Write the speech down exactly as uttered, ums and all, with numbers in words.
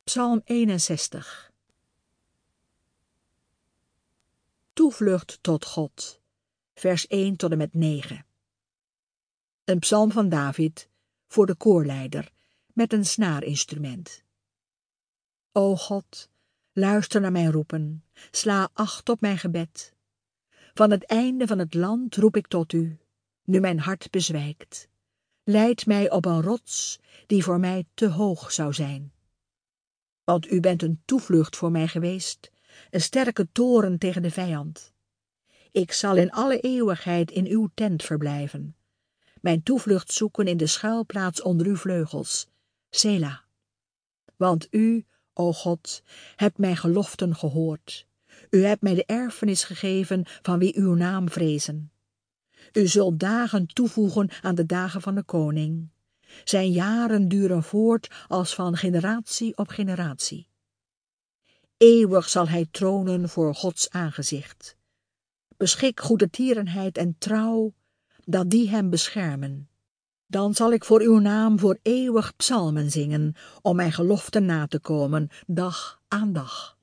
Psalm eenenzestig. Toevlucht tot God, vers één tot en met negen. Een psalm van David voor de koorleider met een snaarinstrument. O God, luister naar mijn roepen, sla acht op mijn gebed. Van het einde van het land roep ik tot u, nu mijn hart bezwijkt. Leid mij op een rots die voor mij te hoog zou zijn. Want u bent een toevlucht voor mij geweest, een sterke toren tegen de vijand. Ik zal in alle eeuwigheid in uw tent verblijven, mijn toevlucht zoeken in de schuilplaats onder uw vleugels, Sela. Want u, o God, hebt mijn geloften gehoord. U hebt mij de erfenis gegeven van wie uw naam vrezen. U zult dagen toevoegen aan de dagen van de koning. Zijn jaren duren voort als van generatie op generatie. Eeuwig zal hij tronen voor Gods aangezicht. Beschik goedertierenheid en trouw, dat die hem beschermen. Dan zal ik voor uw naam voor eeuwig psalmen zingen, om mijn geloften na te komen, dag aan dag.